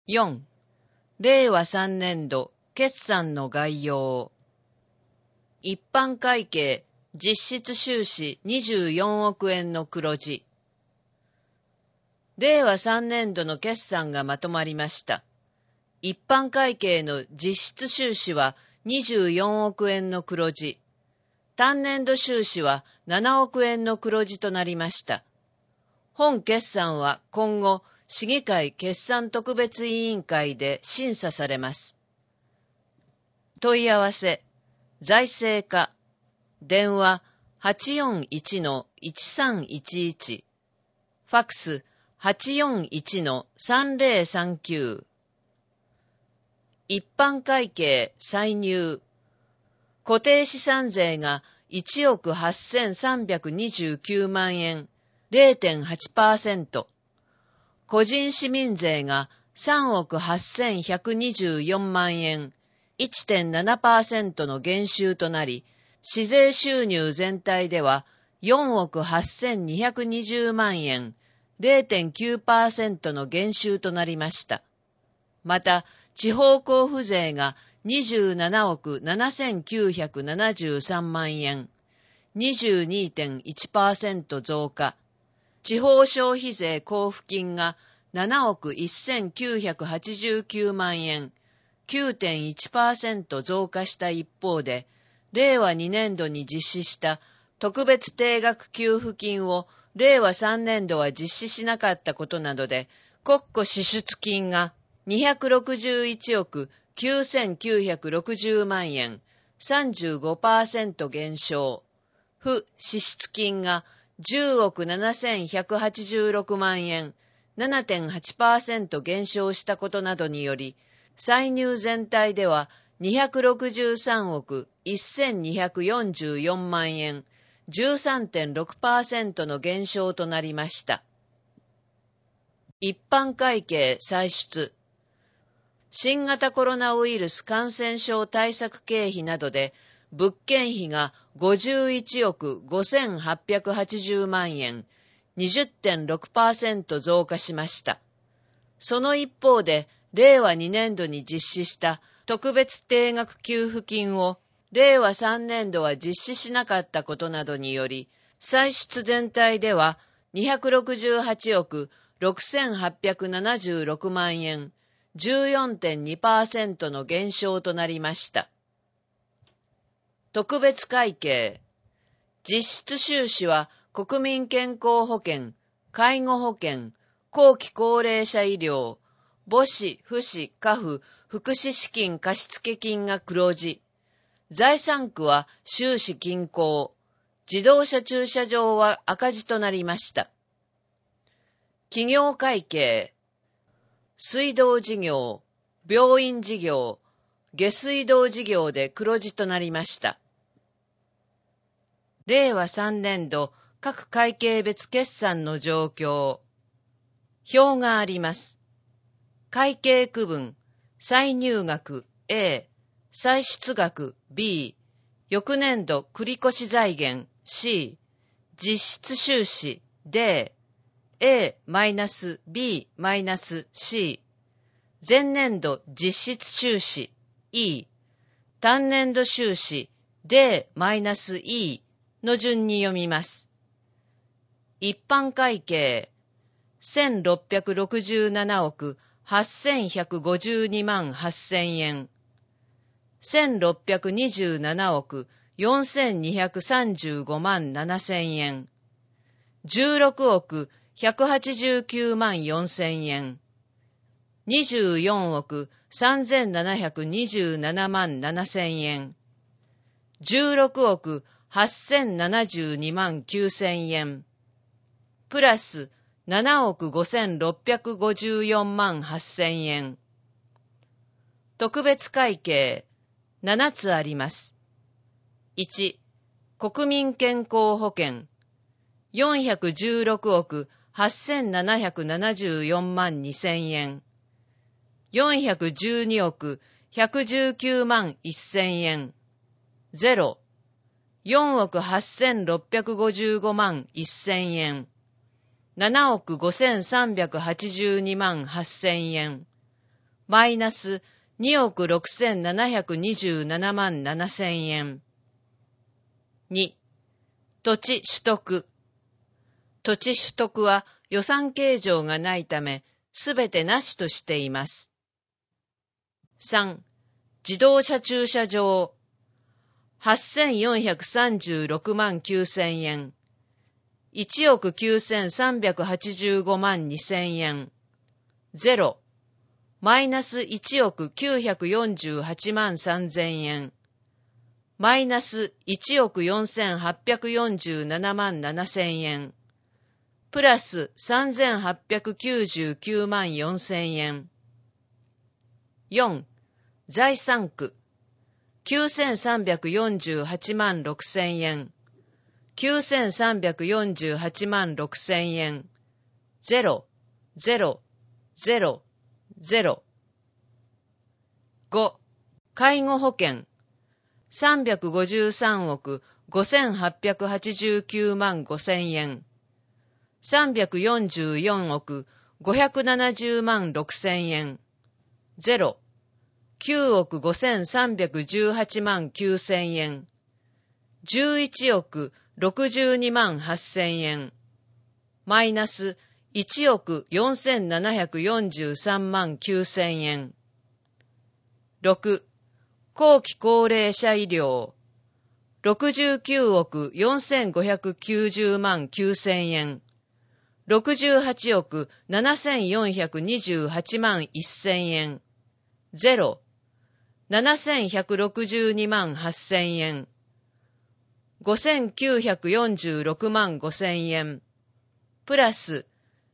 4. 令和3年度決算の概要。一般会計実質収支24億円の黒字。令和3年度の決算がまとまりました。一般会計の実質収支は24億円の黒字。単年度収支は7億円の黒字となりました。本決算は今後、市議会決算特別委員会で審査されます。問い合わせ、財政課、電話 841-1311、ファックス 841-3039。一般会計歳入。固定資産税が1億8329万円、0.8%。個人市民税が3億8124万円、1.7% の減収となり、市税収入全体では4億8220万円、0.9% の減収となりました。また、地方交付税が27億7973万円、22.1% 増加。地方消費税交付金が7億1989万円、9.1% 増加した一方で、令和2年度に実施した特別定額給付金を令和3年度は実施しなかったことなどで、国庫支出金が261億9960万円、35% 減少。不支出金が10億7186万円、7.8% 減少したことなどにより、歳入全体では263億1244万円、13.6% の減少となりました。一般会計歳出。新型コロナウイルス感染症対策経費などで、物件費が51億5880万円、20.6% 増加しました。その一方で、令和2年度に実施した特別定額給付金を令和3年度は実施しなかったことなどにより、歳出全体では268億6876万円、14.2% の減少となりました。特別会計。実質収支は国民健康保険、介護保険、後期高齢者医療、母子、父子、家父、福祉資金貸付金が黒字。財産区は収支均衡。自動車駐車場は赤字となりました。企業会計。水道事業、病院事業、下水道事業で黒字となりました。令和3年度各会計別決算の状況。表があります。会計区分、歳入額 A、歳出額 B、翌年度繰越財源 C、実質収支 D、A-B-C、前年度実質収支 E、単年度収支 D-E の順に読みます。一般会計1667億8152万8000円、1627億4235万7000円、16億189万4000円、24億3727万7000円、16億8072万9000円、プラス7億5654万8000円。特別会計7つあります。1、国民健康保険416億8774万2000円、412億119万1000円、0、4億8655万1000円、7億5382万8000円、 マイナス2億6727万7000円。2、土地取得。土地取得は予算計上がないため、すべてなしとしています。3、自動車駐車場。8436万9000円。1億9385万2000円。0、マイナス1億948万3000円。マイナス1億4847万7000円。プラス3899万4000円。4、財産区。9348万6000円。9348万6000円。0、0、0、0。5、介護保険。353億5889万5000円。344億570万6000円。0、9億5318万9000円。11億62万8000円。マイナス1億4743万9000円。6、後期高齢者医療。69億4590万9000円。68億7428万1000円。0、7162万8000円。5946万5000円。プラス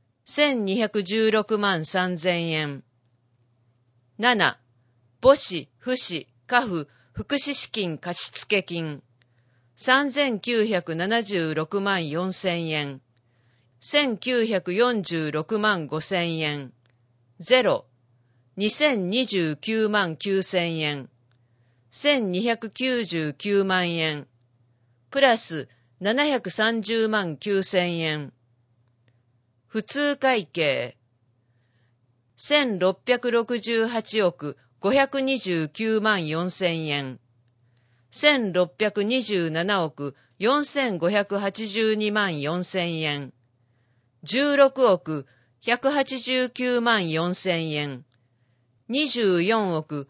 1216万3000円。7、母子、父子、家父、福祉資金貸付金。3976万4000円。1946万5000円。0、2029万9000円。1299万円。プラス730万9000円。普通会計。1668億529万4000円。1627億4582万4000円。16億189万4000円。24億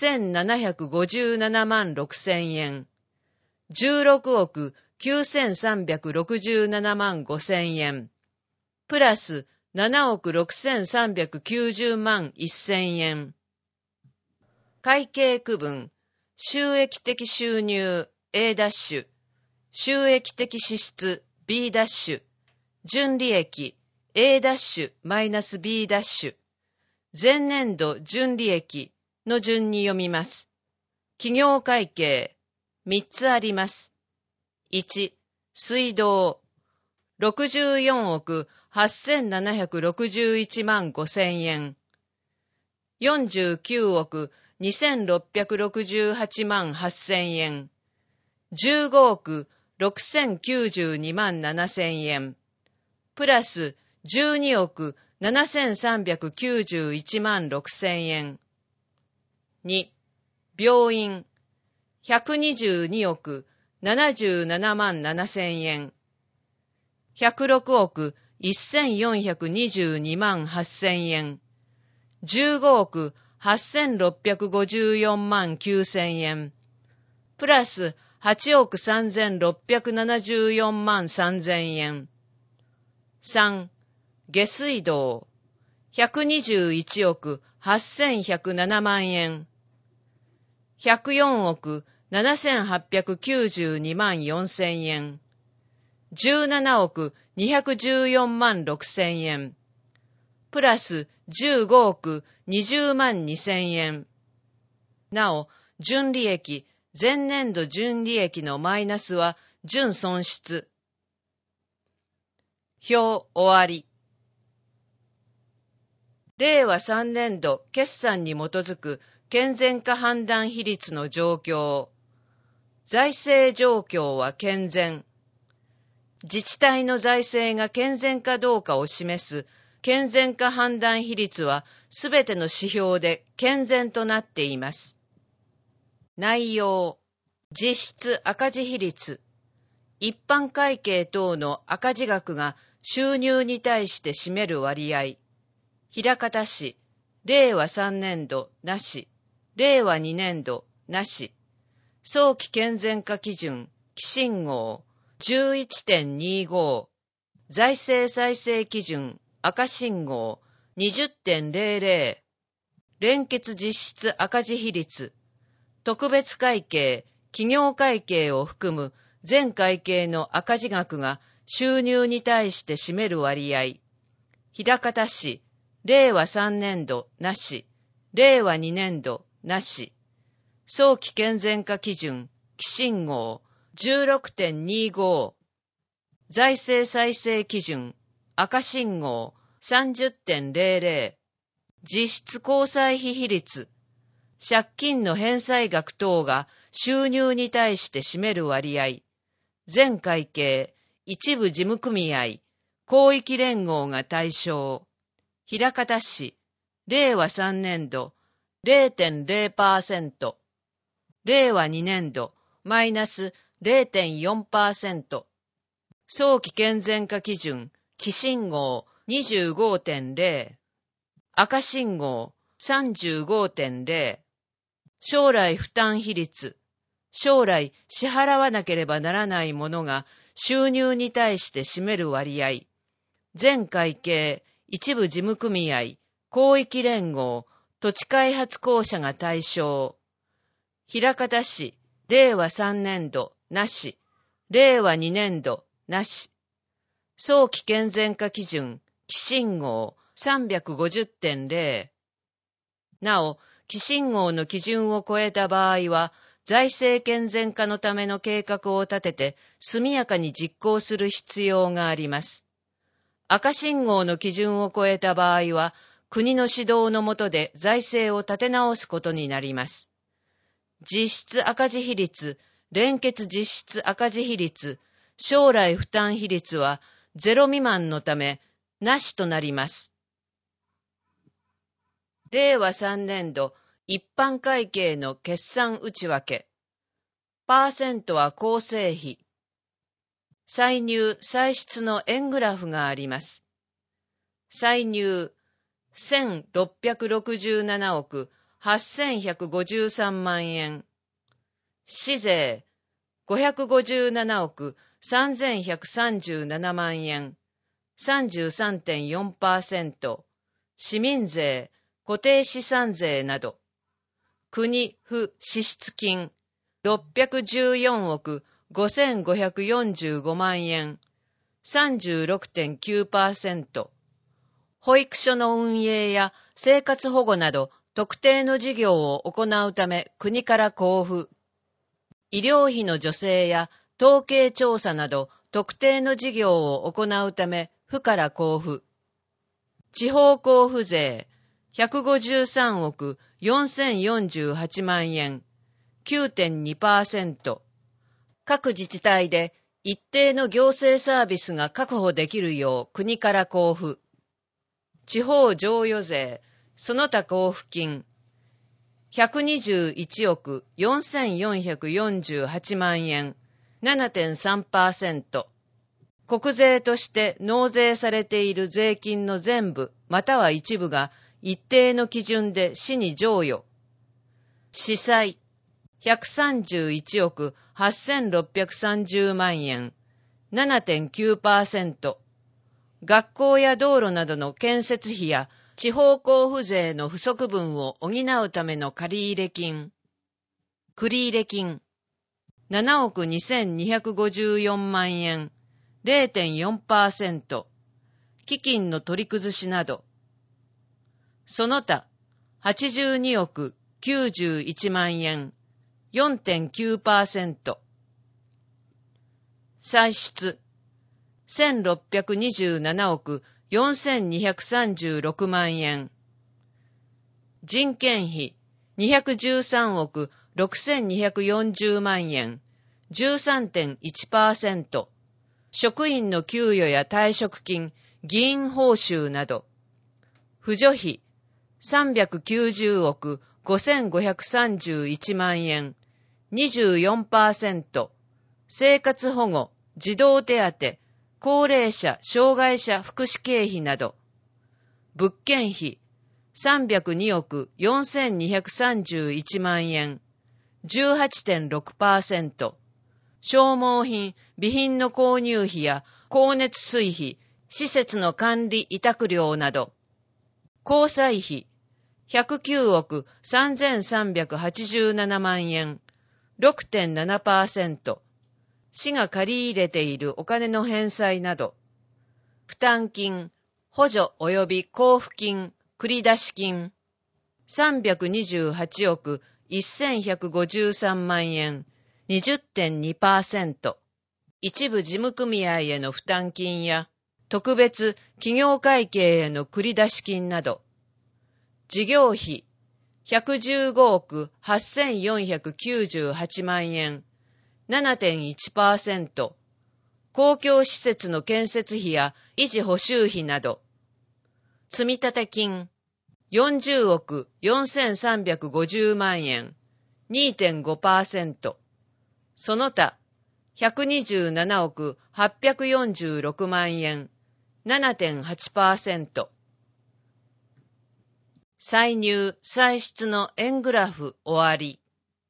5757万6000円。16億9367万5000円。プラス7億6390万1000円。会計区分。収益的収入 A'、収益的支出 B'、純利益 A' マイナス B'、前年度純利益の順に読みます。企業会計3つあります。1、水道64億8761万5000円。49億2668万8000円。15億6092万7000円。プラス12億7391万6000円。2、病院122億77万7000円。106億1422万8000円。15億8654万9000円。プラス8億3674万3000円。3、下水道121億8107万円。104億7892万4000円。17億214万6000円。プラス15億20万2000円。なお、純利益、前年度純利益のマイナスは純損失。表終わり。令和3年度決算に基づく健全化判断比率の状況。財政状況は健全。自治体の財政が健全かどうかを示す健全化判断比率はすべての指標で健全となっています。内容、実質赤字比率、一般会計等の赤字額が収入に対して占める割合、枚方市、令和3年度なし、令和2年度なし、早期健全化基準、期信号 11.25、財政再生基準、赤信号 20.00、連結実質赤字比率、特別会計、企業会計を含む全会計の赤字額が収入に対して占める割合、枚方市、令和3年度なし、令和2年度なし、早期健全化基準、期信号 16.25、財政再生基準、赤信号 30.00、実質公債費比率、借金の返済額等が収入に対して占める割合、全会計、一部事務組合、広域連合が対象、枚方市、令和3年度 0.0%、令和2年度マイナス 0.4%、早期健全化基準、期信号 25.0、赤信号 35.0、将来負担比率、将来支払わなければならないものが収入に対して占める割合、全会計、一部事務組合、広域連合、土地開発公社が対象、枚方市、令和3年度なし、令和2年度なし、早期健全化基準、期信号 350.0。なお、期信号の基準を超えた場合は、財政健全化のための計画を立てて速やかに実行する必要があります。赤信号の基準を超えた場合は、国の指導の下で財政を立て直すことになります。実質赤字比率、連結実質赤字比率、将来負担比率は0未満のため、なしとなります。令和3年度一般会計の決算内訳。パーセントは構成費。歳入・歳出の円グラフがあります。歳入、1667億8153万円。市税、557億3137万円。33.4%。市民税、固定資産税など。国府支出金、614億5545万円。36.9%。保育所の運営や生活保護など特定の事業を行うため国から交付。医療費の助成や統計調査など特定の事業を行うため府から交付。地方交付税153億4048万円。9.2%。各自治体で一定の行政サービスが確保できるよう国から交付。地方譲与税、その他交付金、121億4448万円、7.3%。国税として納税されている税金の全部または一部が一定の基準で市に譲与。市債、131億8630万円、7.9%。学校や道路などの建設費や地方交付税の不足分を補うための借入金。繰入金。7億2254万円。0.4%。基金の取り崩しなど。その他、82億91万円。4.9%。歳出。1627億4236万円。人件費213億6240万円。13.1%。職員の給与や退職金、議員報酬など。扶助費 390億5531万円、24%、生活保護、児童手当、高齢者、障害者福祉経費など、物件費、302億4231万円、18.6%、消耗品、備品の購入費や光熱水費、施設の管理委託料など、交際費、109億3387万円、6.7%、市が借り入れているお金の返済など、負担金、補助及び交付金、繰出金、328億1153万円、20.2%、一部事務組合への負担金や、特別企業会計への繰出金など、事業費、115億8498万円、7.1%、公共施設の建設費や維持補修費など、積立金、40億4350万円、2.5%、その他、127億846万円、7.8%。歳入・歳出の円グラフ終わり。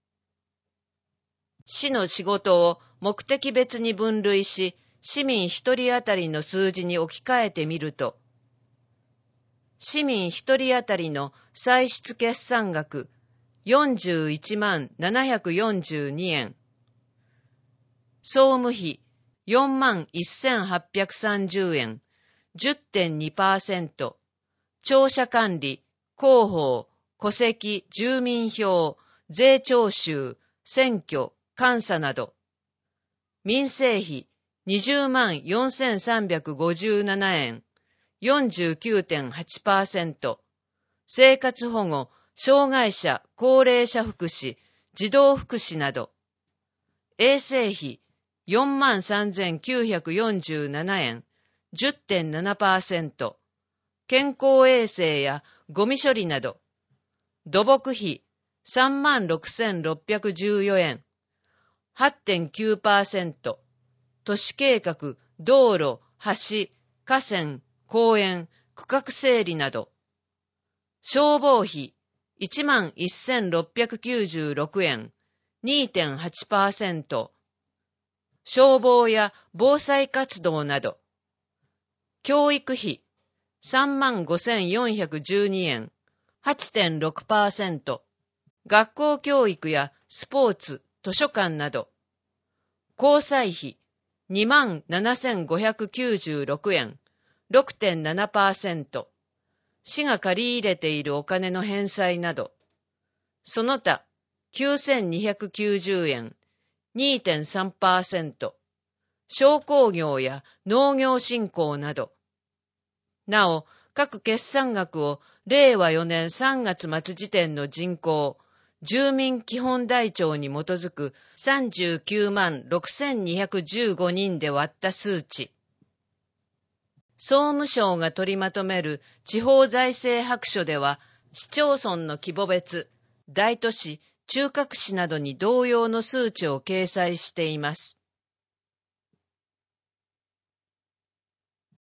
市の仕事を目的別に分類し、市民一人当たりの数字に置き換えてみると、市民一人当たりの歳出決算額41万742円、総務費4万1830円、10.2%、庁舎管理、広報、戸籍、住民票、税徴収、選挙、監査など、民生費20万4357円、49.8%、生活保護、障害者、高齢者福祉、児童福祉など、衛生費4万3947円、10.7%、健康衛生やゴミ処理など、土木費3万6614円、8.9%、都市計画、道路、橋、河川、公園、区画整理など、消防費1万1696円、2.8%、消防や防災活動など、教育費3万5412円、8.6%、学校教育やスポーツ、図書館など、交際費2万7596円、6.7%、市が借り入れているお金の返済など、その他9290円、2.3%、商工業や農業振興など。なお、各決算額を令和4年3月末時点の人口、住民基本台帳に基づく39万6215人で割った数値。総務省が取りまとめる地方財政白書では、市町村の規模別、大都市、中核市などに同様の数値を掲載しています。